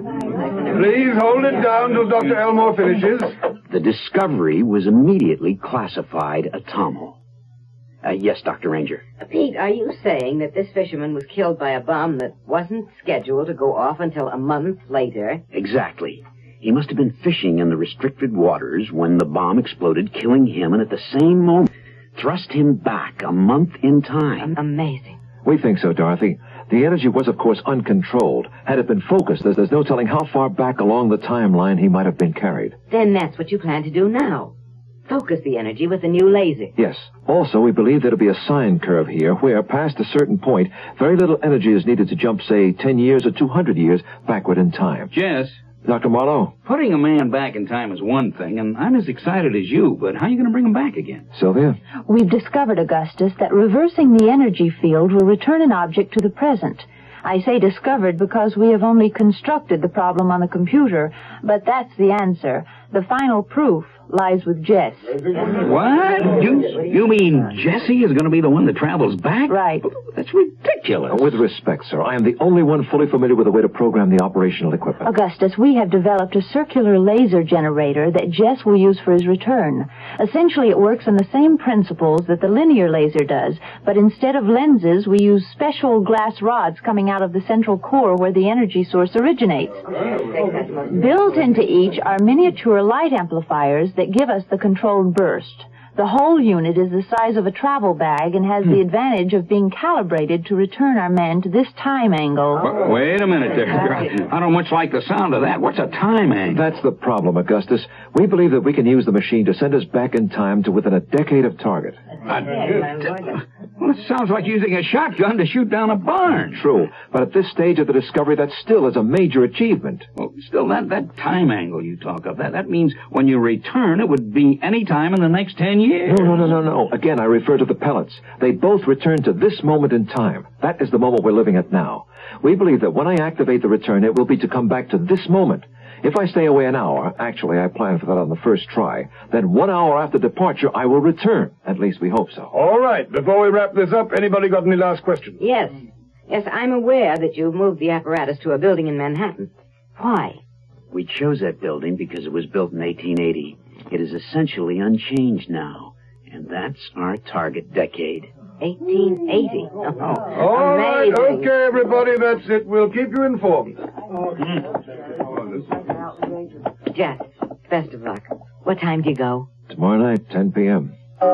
Please hold it down till Dr. Elmore finishes. The discovery was immediately classified atomo. Yes, Dr. Ranger. Pete, are you saying that this fisherman was killed by a bomb that wasn't scheduled to go off until a month later? Exactly. He must have been fishing in the restricted waters when the bomb exploded, killing him, and at the same moment thrust him back a month in time. Amazing. We think so, Dorothy. The energy was, of course, uncontrolled. Had it been focused, there's no telling how far back along the timeline he might have been carried. Then that's what you plan to do now. Focus the energy with a new laser. Yes. Also, we believe there'll be a sine curve here where, past a certain point, very little energy is needed to jump, say, 10 years or 200 years backward in time. Jess. Dr. Marlowe. Putting a man back in time is one thing, and I'm as excited as you, but how are you going to bring him back again? Sylvia? We've discovered, Augustus, that reversing the energy field will return an object to the present. I say discovered because we have only constructed the problem on the computer, but that's the answer. The final proof lies with Jess. What? You mean Jessie is going to be the one that travels back? Right. That's ridiculous. With respect, sir, I am the only one fully familiar with the way to program the operational equipment. Augustus, we have developed a circular laser generator that Jess will use for his return. Essentially, it works on the same principles that the linear laser does, but instead of lenses, we use special glass rods coming out of the central core where the energy source originates. Built into each are miniature light amplifiers that give us the controlled burst. The whole unit is the size of a travel bag and has the advantage of being calibrated to return our man to this time angle. Wait a minute there. I don't much like the sound of that. What's a time angle? That's the problem, Augustus. We believe that we can use the machine to send us back in time to within a decade of target. Well, it sounds like using a shotgun to shoot down a barn. True, but at this stage of the discovery, that still is a major achievement. Well, still, that time angle you talk of, that means when you return, it would be any time in the next 10 years. No. Again, I refer to the pellets. They both return to this moment in time. That is the moment we're living at now. We believe that when I activate the return, it will be to come back to this moment. If I stay away an hour, actually I plan for that on the first try, then 1 hour after departure I will return. At least we hope so. All right. Before we wrap this up, anybody got any last questions? Yes. Yes, I'm aware that you've moved the apparatus to a building in Manhattan. Why? We chose that building because it was built in 1880. It is essentially unchanged now, and that's our target decade. 1880. Oh, All right, amazing. okay, everybody, that's it. We'll keep you informed. Jess, best of luck. What time do you go? Tomorrow night, 10 p.m.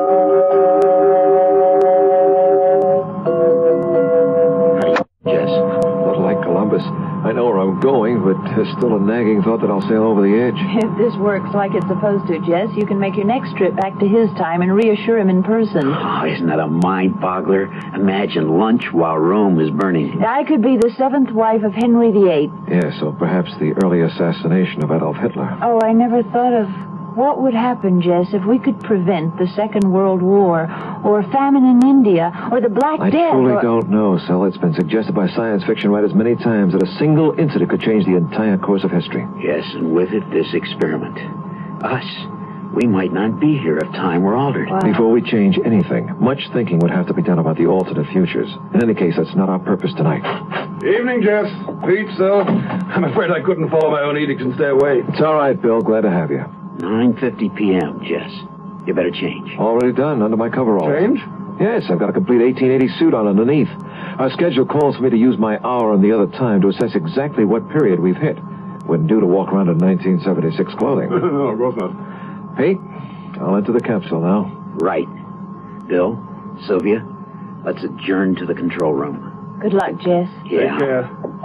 Jess. A little like Columbus. I know where I'm going, but there's still a nagging thought that I'll sail over the edge. If this works like it's supposed to, Jess, you can make your next trip back to his time and reassure him in person. Oh, isn't that a mind-boggler? Imagine lunch while Rome is burning. I could be the 7th wife of Henry VIII. Yes, or perhaps the early assassination of Adolf Hitler. Oh, I never thought of what would happen, Jess, if we could prevent the Second World War, or famine in India, or the Black I Death. truly don't know, Sel. It's been suggested by science fiction writers many times that a single incident could change the entire course of history. Yes, and with it, this experiment. Us. We might not be here if time were altered. Wow. Before we change anything, much thinking would have to be done about the alternate futures. In any case, that's not our purpose tonight. Evening, Jess. Pete, Sel. I'm afraid I couldn't follow my own edicts and stay away. It's all right, Bill. Glad to have you. 9:50 p.m., Jess. You better change. Already done, under my coveralls. Change? Yes, I've got a complete 1880 suit on underneath. Our schedule calls for me to use my hour and the other time to assess exactly what period we've hit. Wouldn't do to walk around in 1976 clothing. No, of course not. Pete, I'll enter the capsule now. Right. Bill, Sylvia, let's adjourn to the control room. Good luck, Jess. Yeah. Take care.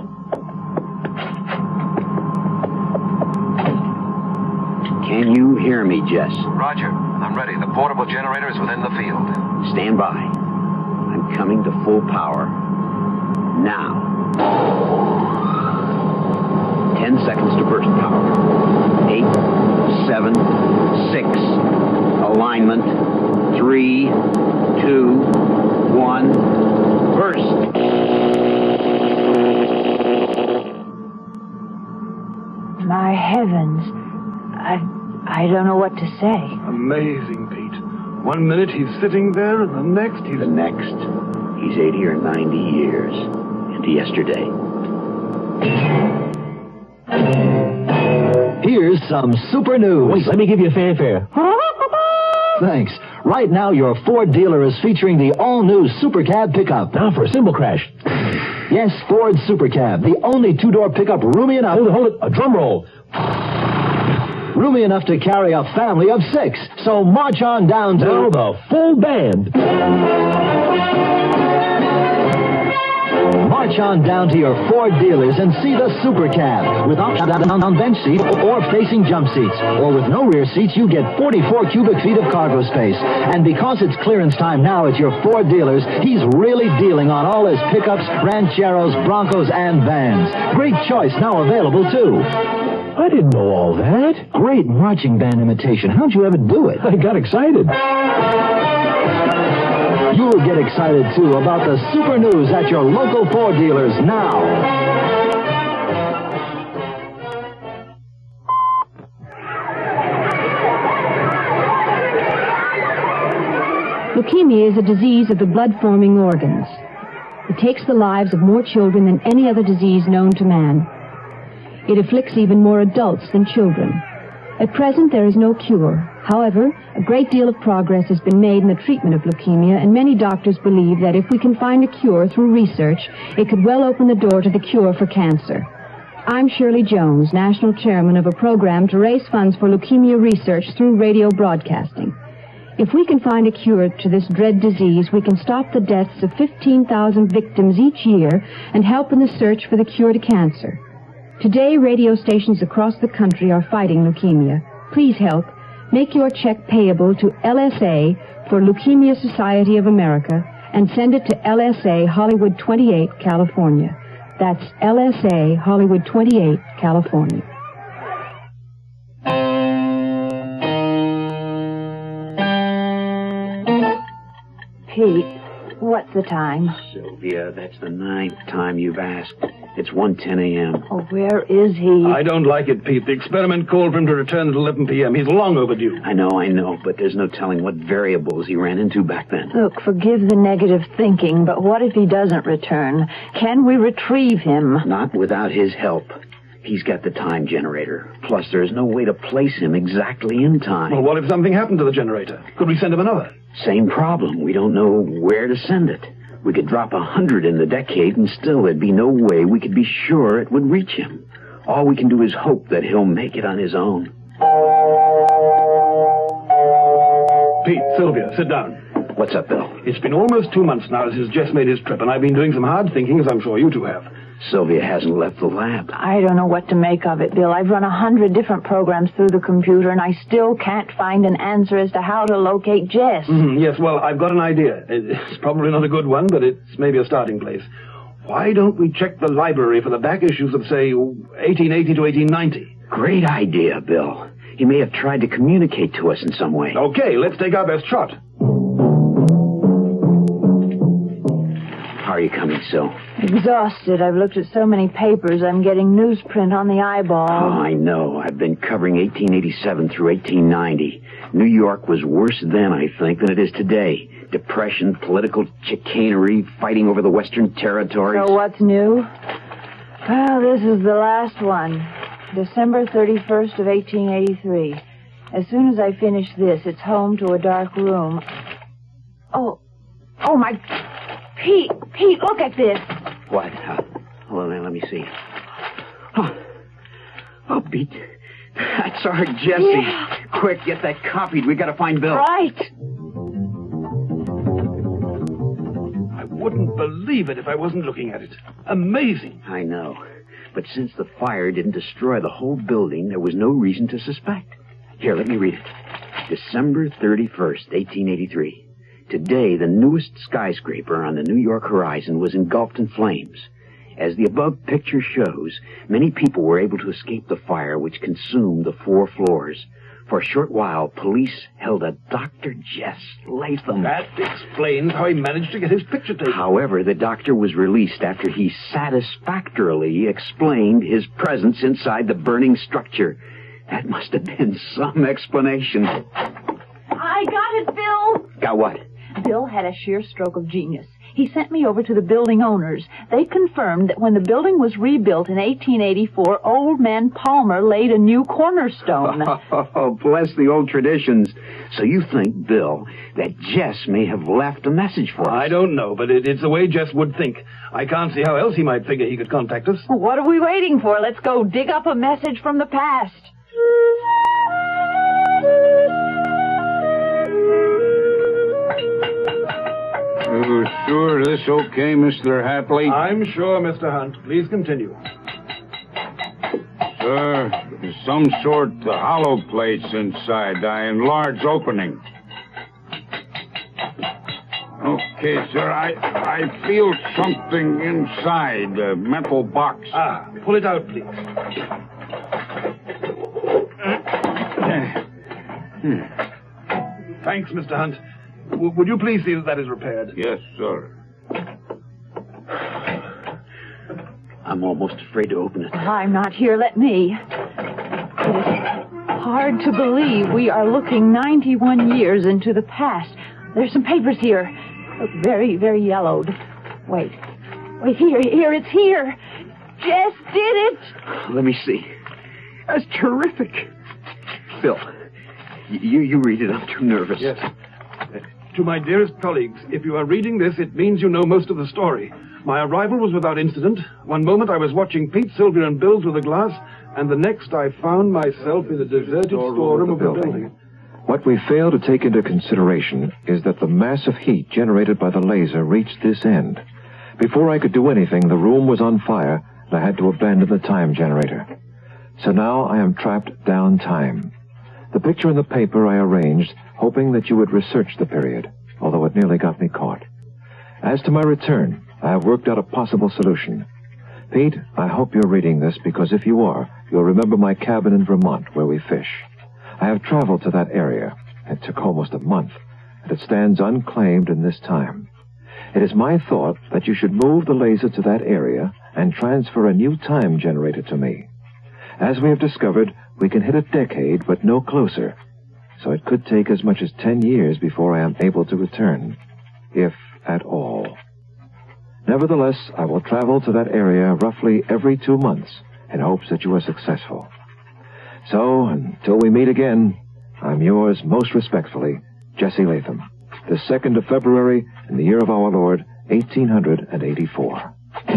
Can you hear me, Jess? Roger. I'm ready. The portable generator is within the field. Stand by. I'm coming to full power. Now. 10 seconds to burst power. 8, 7, 6. Alignment. 3, 2, 1. Burst. My heavens. I don't know what to say. Amazing, Pete. 1 minute he's sitting there, and the next he's... The next, he's 80 or 90 years into yesterday. Here's some super news. Wait, let me give you a fanfare. Thanks. Right now, your Ford dealer is featuring the all-new Super Cab pickup. Now for a cymbal crash. Yes, Ford Super Cab, the only two-door pickup roomy enough... Hold it, a drum roll. Roomy enough to carry a family of 6. So march on down to... Now the full band. March on down to your Ford dealers and see the Super Cab with option on bench seat or facing jump seats. Or with no rear seats, you get 44 cubic feet of cargo space. And because it's clearance time now at your Ford dealers, he's really dealing on all his pickups, rancheros, Broncos, and vans. Great choice now available, too. I didn't know all that. Great marching band imitation. How'd you ever do it? I got excited. You'll get excited, too, about the super news at your local Ford dealers now. Leukemia is a disease of the blood-forming organs. It takes the lives of more children than any other disease known to man. It afflicts even more adults than children. At present, there is no cure. However, a great deal of progress has been made in the treatment of leukemia, and many doctors believe that if we can find a cure through research, it could well open the door to the cure for cancer. I'm Shirley Jones, national chairman of a program to raise funds for leukemia research through radio broadcasting. If we can find a cure to this dread disease, we can stop the deaths of 15,000 victims each year and help in the search for the cure to cancer. Today, radio stations across the country are fighting leukemia. Please help. Make your check payable to LSA for Leukemia Society of America and send it to LSA Hollywood 28, California. That's LSA Hollywood 28, California. Pete, What's the time? Sylvia, that's the 9th time you've asked. It's 1:10 a.m. Oh, where is he? I don't like it, Pete. The experiment called for him to return at 11 p.m. He's long overdue. I know, but there's no telling what variables he ran into back then. Look, forgive the negative thinking, but what if he doesn't return? Can we retrieve him? Not without his help. He's got the time generator. Plus, there's no way to place him exactly in time. Well, what if something happened to the generator? Could we send him another? Same problem. We don't know where to send it. We could drop 100 in the decade, and still there'd be no way we could be sure it would reach him. All we can do is hope that he'll make it on his own. Pete, Sylvia, sit down. What's up, Bill? It's been almost 2 months now since Jess made his trip, and I've been doing some hard thinking, as I'm sure you two have. Sylvia hasn't left the lab. I don't know what to make of it, Bill. I've run 100 different programs through the computer, and I still can't find an answer as to how to locate Jess. Yes, well, I've got an idea. It's probably not a good one, but it's maybe a starting place. Why don't we check the library for the back issues of, say, 1880 to 1890? Great idea, Bill. He may have tried to communicate to us in some way. Okay, let's take our best shot. How are you coming, Sil? Exhausted. I've looked at so many papers, I'm getting newsprint on the eyeball. Oh, I know. I've been covering 1887 through 1890. New York was worse then, I think, than it is today. Depression, political chicanery, fighting over the Western territories. So what's new? Well, this is the last one. December 31st of 1883. As soon as I finish this, it's home to a dark room. Oh, my... Pete, look at this. What? Hold on, let me see. Oh, Pete. That's our Jessie. Yeah. Quick, get that copied. We gotta find Bill. Right. I wouldn't believe it if I wasn't looking at it. Amazing. I know. But since the fire didn't destroy the whole building, there was no reason to suspect. Here, let me read it. December 31st, 1883. Today, the newest skyscraper on the New York horizon was engulfed in flames. As the above picture shows, many people were able to escape the fire which consumed the 4 floors. For a short while, police held a Dr. Jess Latham. That explains how he managed to get his picture taken. However, the doctor was released after he satisfactorily explained his presence inside the burning structure. That must have been some explanation. I got it, Bill. Got what? Bill had a sheer stroke of genius. He sent me over to the building owners. They confirmed that when the building was rebuilt in 1884, Old Man Palmer laid a new cornerstone. Oh, bless the old traditions. So you think, Bill, that Jess may have left a message for us? I don't know, but it's the way Jess would think. I can't see how else he might figure he could contact us. What are we waiting for? Let's go dig up a message from the past. You sure this okay, Mr. Hatley? I'm sure, Mr. Hunt. Please continue. Sir, there's some sort of hollow plates inside, a large opening. Okay, sir, I feel something inside, a metal box. Pull it out, please. Thanks, Mr. Hunt. Would you please see that is repaired? Yes, sir. I'm almost afraid to open it. I'm not here. Let me. It is hard to believe we are looking 91 years into the past. There's some papers here. Look very, very yellowed. Wait, here, it's here. Jess did it. Let me see. That's terrific. Bill, you read it. I'm too nervous. Yes. To my dearest colleagues, if you are reading this, it means you know most of the story. My arrival was without incident. One moment I was watching Pete, Sylvia, and Bill through the glass, and the next I found myself in the deserted storeroom of the building. What we fail to take into consideration is that the mass of heat generated by the laser reached this end. Before I could do anything, the room was on fire, and I had to abandon the time generator. So now I am trapped down time. The picture in the paper I arranged, hoping that you would research the period, although it nearly got me caught. As to my return, I have worked out a possible solution. Pete, I hope you're reading this, because if you are, you'll remember my cabin in Vermont where we fish. I have traveled to that area. It took almost a month, and it stands unclaimed in this time. It is my thought that you should move the laser to that area and transfer a new time generator to me. As we have discovered, we can hit a decade, but no closer. So it could take as much as 10 years before I am able to return, if at all. Nevertheless, I will travel to that area roughly every 2 months in hopes that you are successful. So, until we meet again, I'm yours most respectfully, Jesse Latham. The 2nd of February in the year of our Lord, 1884.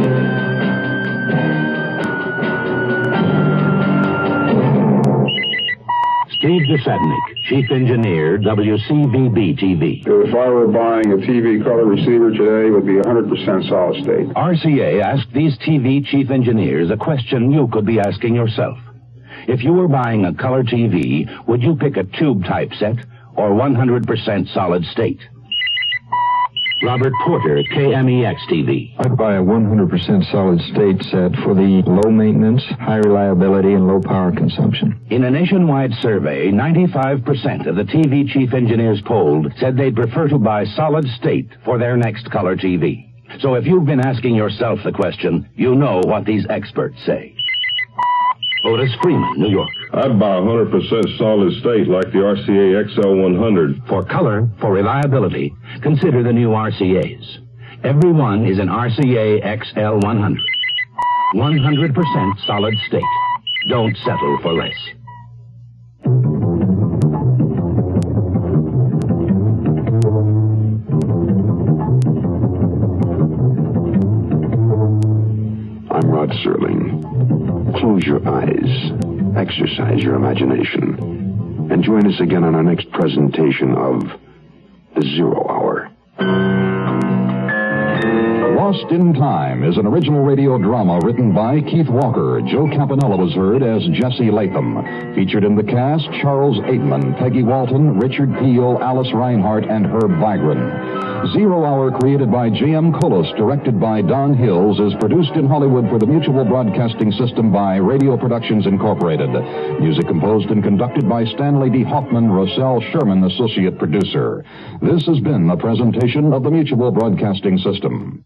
Steve Desetnik, Chief Engineer, WCVB-TV. If I were buying a TV color receiver today, it would be 100% solid state. RCA asked these TV chief engineers a question you could be asking yourself. If you were buying a color TV, would you pick a tube typeset or 100% solid state? Robert Porter, KMEX-TV. I'd buy a 100% solid state set for the low maintenance, high reliability, and low power consumption. In a nationwide survey, 95% of the TV chief engineers polled said they'd prefer to buy solid state for their next color TV. So if you've been asking yourself the question, you know what these experts say. Otis Freeman, New York. I'd buy 100% solid state like the RCA XL100. For color, for reliability, consider the new RCAs. Every one is an RCA XL100. 100% solid state. Don't settle for less. I'm Rod Serling. Close your eyes, exercise your imagination, and join us again on our next presentation of The Zero Hour. Lost in Time is an original radio drama written by Keith Walker. Joe Campanella was heard as Jesse Latham. Featured in the cast, Charles Aitman, Peggy Walton, Richard Peel, Alice Reinhart, and Herb Vigran. Zero Hour, created by J.M. Collis, directed by Don Hills, is produced in Hollywood for the Mutual Broadcasting System by Radio Productions Incorporated. Music composed and conducted by Stanley D. Hoffman, Roselle Sherman, associate producer. This has been a presentation of the Mutual Broadcasting System.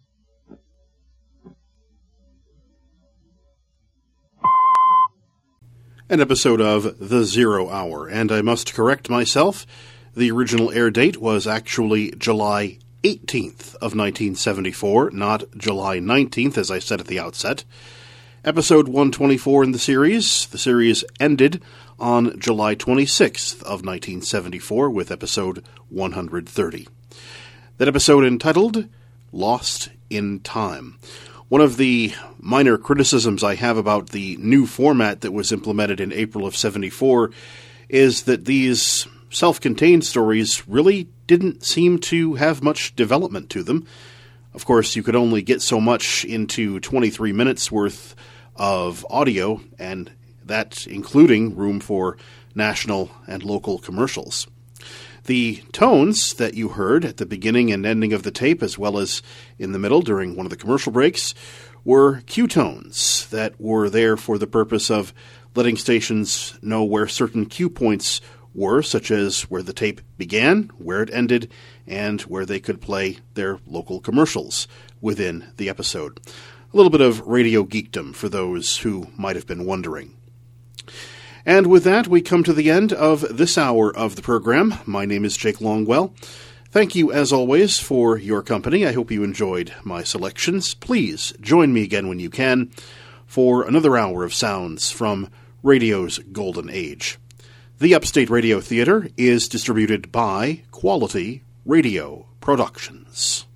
An episode of The Zero Hour, and I must correct myself. The original air date was actually July 18th of 1974, not July 19th, as I said at the outset. Episode 124 in the series ended on July 26th of 1974 with episode 130. That episode entitled Lost in Time. One of the minor criticisms I have about the new format that was implemented in April of 74 is that these self-contained stories really didn't seem to have much development to them. Of course, you could only get so much into 23 minutes worth of audio, and that including room for national and local commercials. The tones that you heard at the beginning and ending of the tape, as well as in the middle during one of the commercial breaks, were cue tones that were there for the purpose of letting stations know where certain cue points were, such as where the tape began, where it ended, and where they could play their local commercials within the episode. A little bit of radio geekdom for those who might have been wondering. And with that, we come to the end of this hour of the program. My name is Jake Longwell. Thank you, as always, for your company. I hope you enjoyed my selections. Please join me again when you can for another hour of sounds from radio's golden age. The Upstate Radio Theater is distributed by Quality Radio Productions.